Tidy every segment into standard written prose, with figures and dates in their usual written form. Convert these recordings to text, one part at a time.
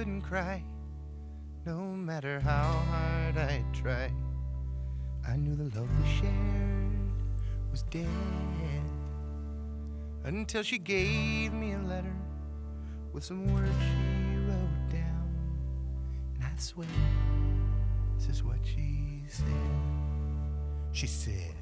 couldn't cry, no matter how hard I tried. I knew the love we shared was dead, until she gave me a letter with some words she wrote down. And I swear, this is what she said. She said,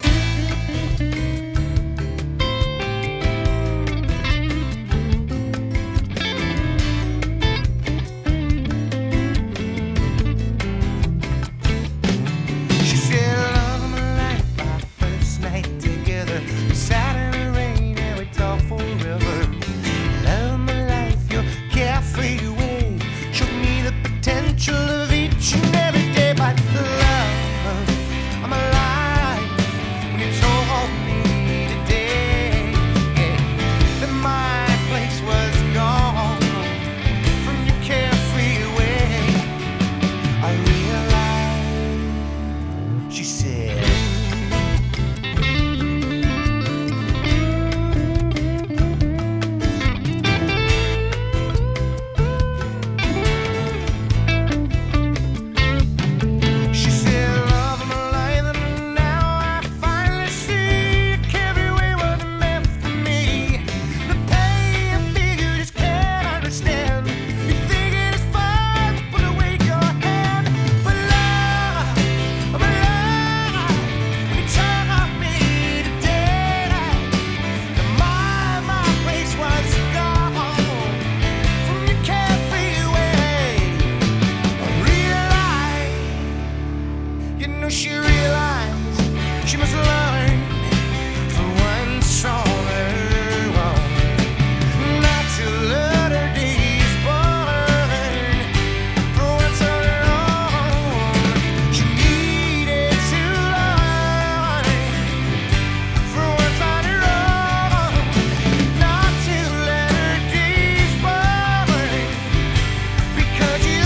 she realized she must learn for one stronger woman not to let her days burn for once on her own. She needed to learn for once on her own not to let her days burn because you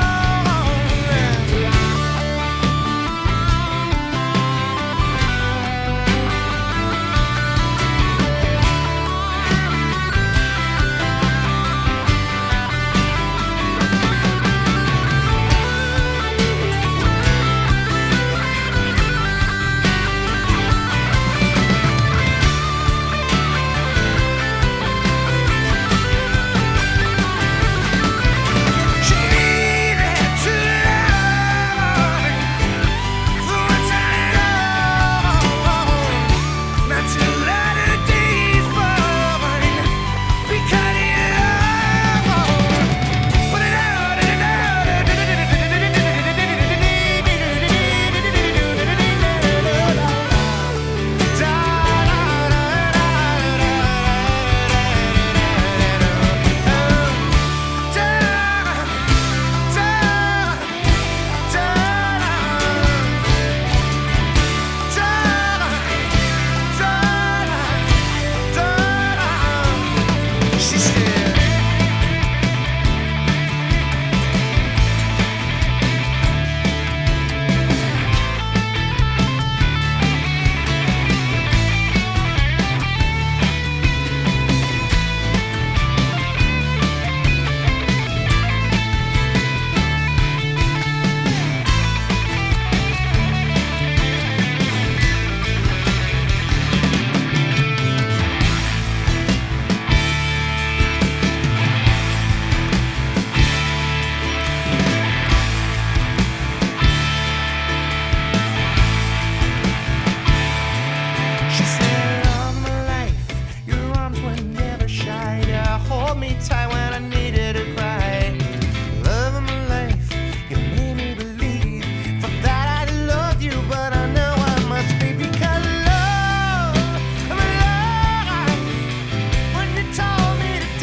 tight when I needed to cry. Love of my life, you made me believe. For that I love you, but I know I must be because love of my life. When you told me to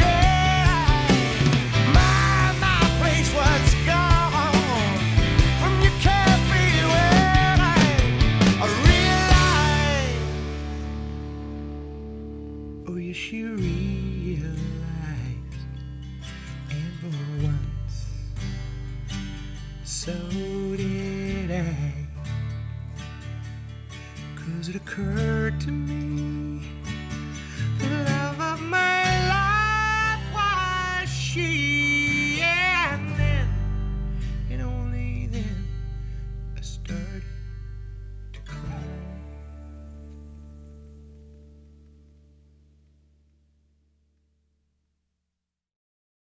die, my place was gone from your carefree way. I realized, oh yes, you realized. And for once, so did I. 'Cause it occurred to me